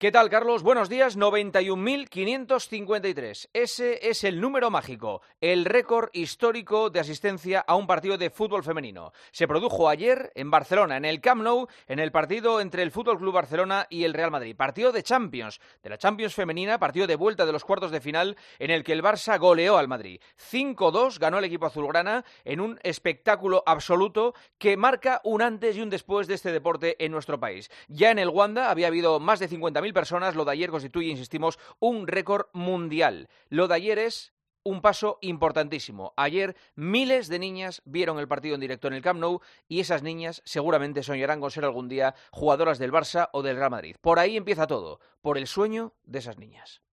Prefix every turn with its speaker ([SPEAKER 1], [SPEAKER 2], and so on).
[SPEAKER 1] ¿Qué tal, Carlos? Buenos días. 91.553. Ese es el número mágico, el récord histórico de asistencia a un partido de fútbol femenino. Se produjo ayer en Barcelona, en el Camp Nou, en el partido entre el Fútbol Club Barcelona y el Real Madrid. Partido de Champions, de la Champions femenina, partido de vuelta de los cuartos de final, en el que el Barça goleó al Madrid. 5-2 ganó el equipo azulgrana en un espectáculo absoluto que marca un antes y un después de este deporte en nuestro país. Ya en el Wanda había habido más de 50.000 personas. Lo de ayer constituye, insistimos, un récord mundial. Lo de ayer es un paso importantísimo. Ayer miles de niñas vieron el partido en directo en el Camp Nou y esas niñas seguramente soñarán con ser algún día jugadoras del Barça o del Real Madrid. Por ahí empieza todo, por el sueño de esas niñas.